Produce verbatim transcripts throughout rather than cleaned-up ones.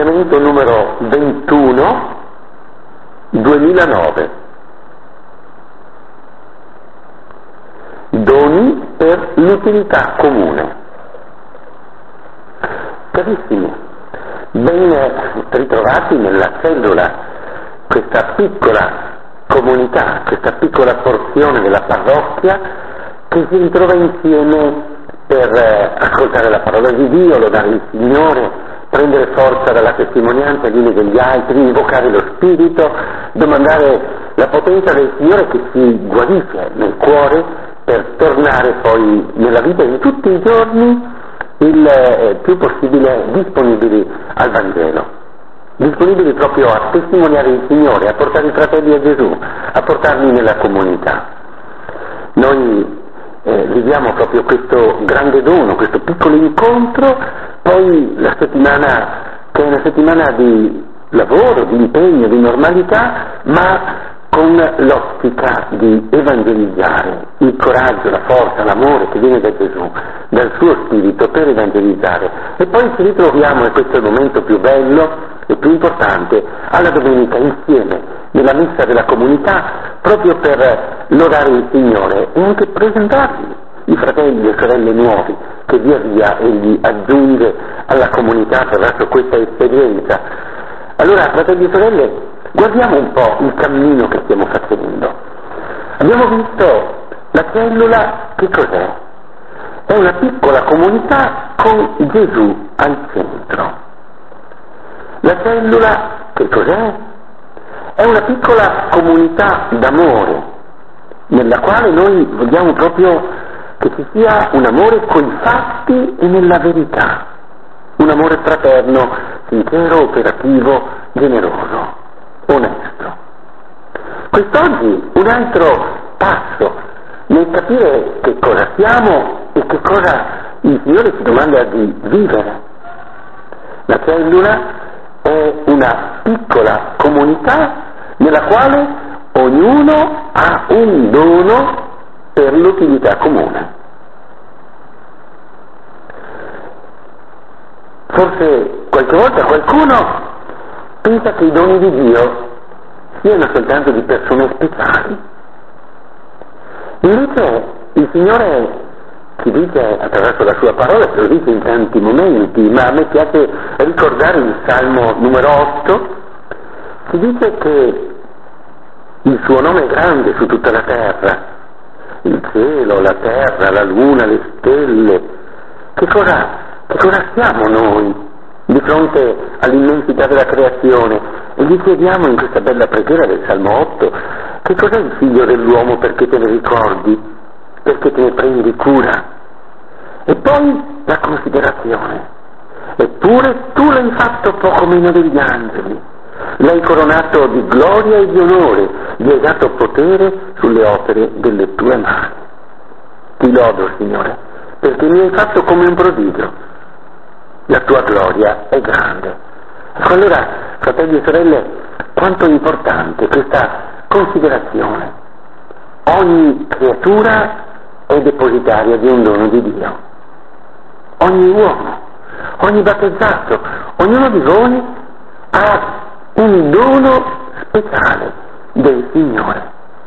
insegnamento numero ventuno, duemilanove. Doni per l'utilità comune. Carissimi, ben ritrovati nella cellula, questa piccola comunità, questa piccola porzione della parrocchia che si ritrova insieme per ascoltare la parola di Dio, lodare il Signore, prendere forza dalla testimonianza di degli altri, invocare lo Spirito, domandare la potenza del Signore che si guarisce nel cuore per tornare poi nella vita di tutti i giorni il eh, più possibile disponibili al Vangelo, disponibili proprio a testimoniare il Signore, a portare i fratelli a Gesù, a portarli nella comunità. Noi eh, viviamo proprio questo grande dono, questo piccolo incontro, poi la settimana che è una settimana di lavoro, di impegno, di normalità, ma con l'ottica di evangelizzare, il coraggio, la forza, l'amore che viene da Gesù, dal suo Spirito per evangelizzare. E poi ci ritroviamo, e questo è il momento più bello e più importante, alla domenica insieme, nella messa della comunità, proprio per lodare il Signore e anche presentargli i fratelli e sorelle nuovi che via via egli aggiunge alla comunità attraverso questa esperienza. Allora, fratelli e sorelle, guardiamo un po' il cammino che stiamo facendo. Abbiamo visto la cellula, che cos'è? È una piccola comunità con Gesù al centro. La cellula, che cos'è? È una piccola comunità d'amore, nella quale noi vogliamo proprio che ci sia un amore coi fatti e nella verità, un amore fraterno, sincero, operativo, generoso, onesto. Quest'oggi un altro passo nel capire che cosa siamo e che cosa il Signore ci domanda di vivere. La cellula è una piccola comunità nella quale ognuno ha un dono per l'utilità comune. Forse qualche volta qualcuno pensa che i doni di Dio siano soltanto di persone speciali. Invece il Signore ci dice attraverso la sua parola, ce lo dice in tanti momenti, ma a me piace ricordare il Salmo numero otto, ci dice che il suo nome è grande su tutta la terra, il cielo, la terra, la luna, le stelle. Che cosa, che cosa siamo noi di fronte all'immensità della creazione? E gli chiediamo in questa bella preghiera del Salmo otto, che cos'è il figlio dell'uomo perché te ne ricordi, perché te ne prendi cura? E poi la considerazione, eppure tu l'hai fatto poco meno degli angeli, l'hai coronato di gloria e di onore, gli hai dato potere sulle opere delle tue mani. Ti lodo, Signore, perché mi hai fatto come un prodigio, la tua gloria è grande. Ecco, allora, fratelli e sorelle, quanto è importante questa considerazione. Ogni creatura è depositaria di un dono di Dio. Ogni uomo, ogni battezzato, ognuno di voi ha un dono speciale del Signore.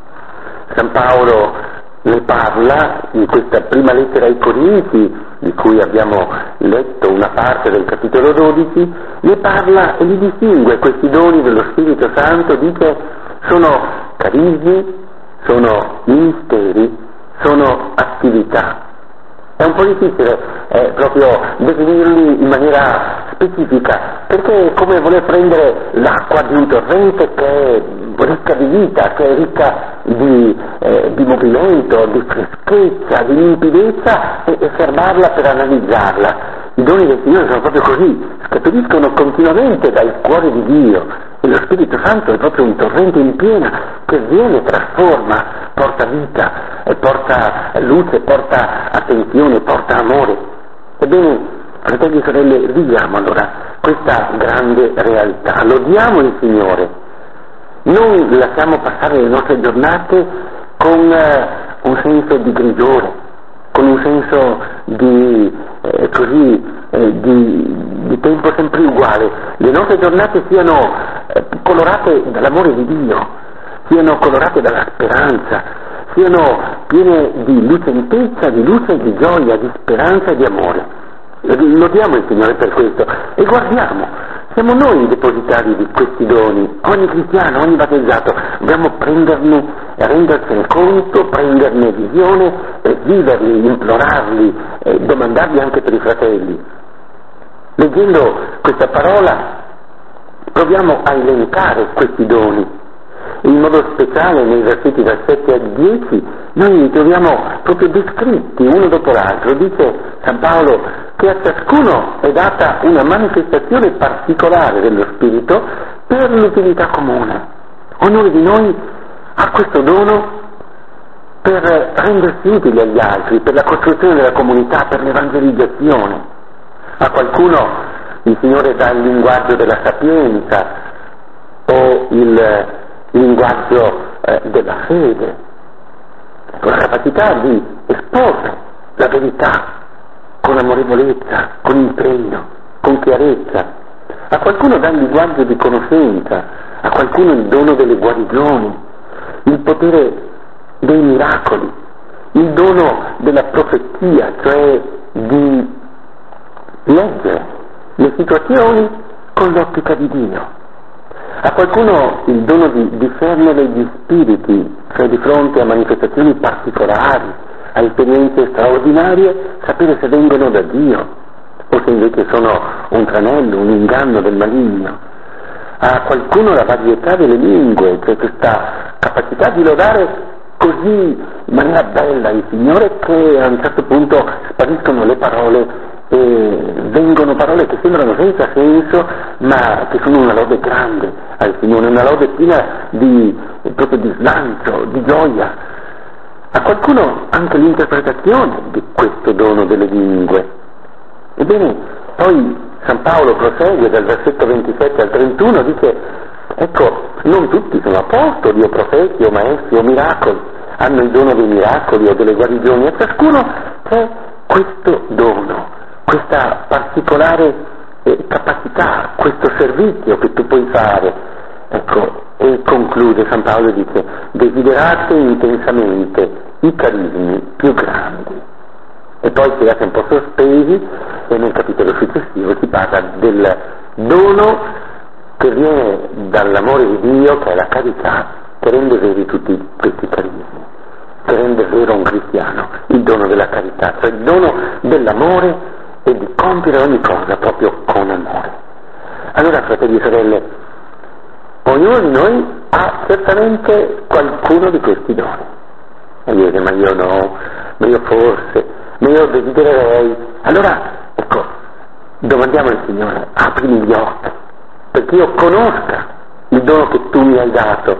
San Paolo ne parla in questa prima lettera ai Corinzi, di cui abbiamo letto una parte del capitolo dodici, ne parla e li distingue questi doni dello Spirito Santo, dice sono carismi, sono ministeri, sono attività. È un po' difficile eh, proprio definirli in maniera specifica, perché è come voler prendere l'acqua di un torrente che è ricca di vita, che è ricca di, eh, di movimento, di freschezza, di limpidezza, e, e fermarla per analizzarla. I doni del Signore sono proprio così, scaturiscono continuamente dal cuore di Dio, e lo Spirito Santo è proprio un torrente in piena che viene, trasforma, porta vita, e porta luce, porta attenzione, porta amore. Ebbene, fratelli e sorelle, viviamo allora questa grande realtà, lodiamo il Signore, non lasciamo passare le nostre giornate con eh, un senso di grigiore, con un senso di, eh, così, eh, di, di tempo sempre uguale. Le nostre nostre giornate siano eh, colorate dall'amore di Dio, siano colorate dalla speranza, siano piene di lucentezza, di luce, di gioia, di speranza e di amore. Lodiamo il Signore per questo e guardiamo, siamo noi i depositari di questi doni. Ogni cristiano, ogni battezzato, dobbiamo prenderne, rendersene conto, prenderne visione e viverli, implorarli e domandarli anche per i fratelli. Leggendo questa parola proviamo a elencare questi doni. In modo speciale nei versetti dal sette al dieci noi li troviamo proprio descritti uno dopo l'altro. Dice San Paolo che a ciascuno è data una manifestazione particolare dello Spirito per l'utilità comune. Ognuno di noi ha questo dono per rendersi utili agli altri, per la costruzione della comunità, per l'evangelizzazione. A qualcuno il Signore dà il linguaggio della sapienza o il linguaggio eh, della fede, la capacità di esporre la verità con amorevolezza, con impegno, con chiarezza. A qualcuno dà il linguaggio di conoscenza, a qualcuno il dono delle guarigioni, il potere dei miracoli, il dono della profezia, cioè di leggere le situazioni con l'ottica di Dio. A qualcuno il dono di discernere gli spiriti, cioè di fronte a manifestazioni particolari, a esperienze straordinarie, sapere se vengono da Dio o se invece sono un tranello, un inganno del maligno. A qualcuno la varietà delle lingue, cioè questa capacità di lodare così in maniera bella il Signore che a un certo punto spariscono le parole e vengono parole che sembrano senza senso ma che sono una lode grande al Signore, una lode piena di, proprio di slancio, di gioia. A qualcuno anche l'interpretazione di questo dono delle lingue. Ebbene, poi San Paolo prosegue dal versetto ventisette al trentuno, dice, ecco, non tutti sono apostoli o profeti o maestri o miracoli, hanno il dono dei miracoli o delle guarigioni, a ciascuno c'è questo dono, questa particolare eh, capacità, questo servizio che tu puoi fare. Ecco, e conclude San Paolo e dice, desiderate intensamente i carismi più grandi. E poi si lascia un po' sospesi e nel capitolo successivo si parla del dono che viene dall'amore di Dio, che è la carità, che rende veri tutti questi carismi, che rende vero un cristiano, il dono della carità, cioè il dono dell'amore e di compiere ogni cosa proprio con amore. Allora, fratelli e sorelle, ognuno di noi ha certamente qualcuno di questi doni. E io dico, ma io no, ma io forse, ma io desidererei. Allora, ecco, domandiamo al Signore, aprimi gli occhi, perché io conosca il dono che tu mi hai dato.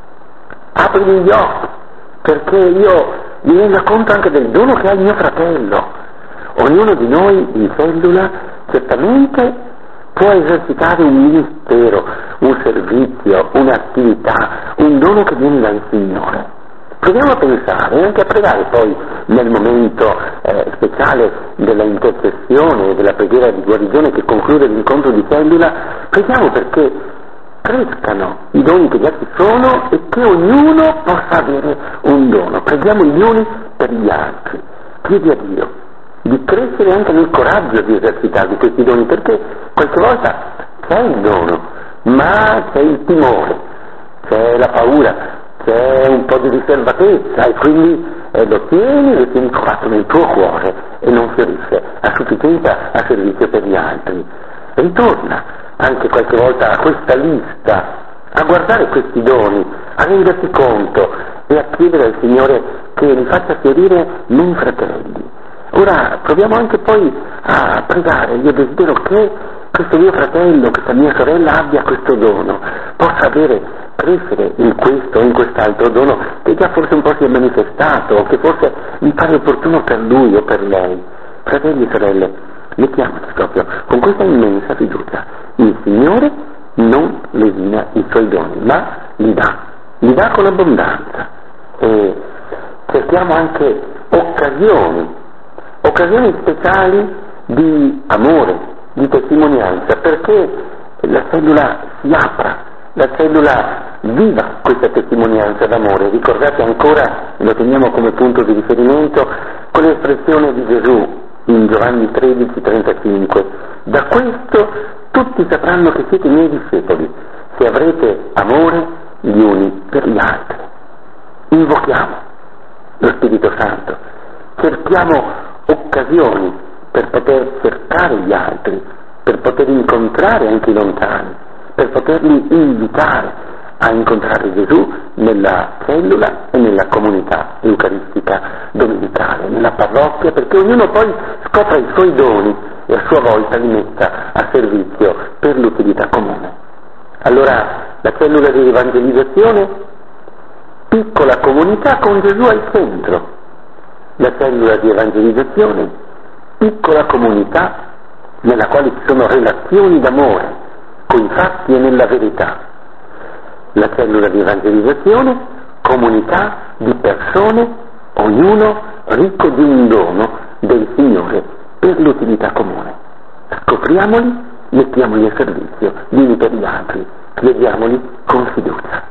Aprimi gli occhi, perché io mi renda conto anche del dono che ha il mio fratello. Ognuno di noi in cellula certamente può esercitare un ministero, un servizio, un'attività, un dono che viene dal Signore. Proviamo a pensare e anche a pregare poi nel momento eh, speciale della intercessione e della preghiera di guarigione che conclude l'incontro di cellula, preghiamo perché crescano i doni che già ci sono e che ognuno possa avere un dono. Preghiamo gli uni per gli altri. Chiedi a Dio di crescere anche nel coraggio di esercitarli questi doni, perché qualche volta c'è il dono, ma c'è il timore, c'è la paura, c'è un po' di riservatezza e quindi eh, lo tieni, lo tieni coratto nel tuo cuore e non fiorisce a sufficienza a servizio per gli altri. Ritorna anche qualche volta a questa lista, a guardare questi doni, a renderti conto e a chiedere al Signore che li faccia fiorire nei fratelli. Ora proviamo anche poi a pregare, io desidero che questo mio fratello, questa mia sorella abbia questo dono, possa avere, crescere in questo o in quest'altro dono che già forse un po' si è manifestato o che forse mi pare opportuno per lui o per lei. Fratelli e sorelle, mettiamoci proprio con questa immensa fiducia. Il Signore non lesina i suoi doni, ma li dà, li dà con abbondanza. E cerchiamo anche occasioni, occasioni speciali di amore, di testimonianza, perché la cellula si apra, la cellula viva questa testimonianza d'amore. Ricordate ancora, lo teniamo come punto di riferimento, quell'espressione di Gesù in Giovanni tredici trentacinque: da questo tutti sapranno che siete miei discepoli, se avrete amore gli uni per gli altri. Invochiamo lo Spirito Santo, cerchiamo occasioni per poter cercare gli altri, per poter incontrare anche i lontani, per poterli invitare a incontrare Gesù nella cellula e nella comunità eucaristica domenicale, nella parrocchia, perché ognuno poi scopra i suoi doni e a sua volta li metta a servizio per l'utilità comune. Allora la cellula di evangelizzazione, piccola comunità con Gesù al centro. La cellula di evangelizzazione, piccola comunità nella quale ci sono relazioni d'amore, coi fatti e nella verità. La cellula di evangelizzazione, comunità di persone, ognuno ricco di un dono del Signore per l'utilità comune. Scopriamoli, mettiamoli a servizio gli uni per gli altri, chiediamoli con fiducia.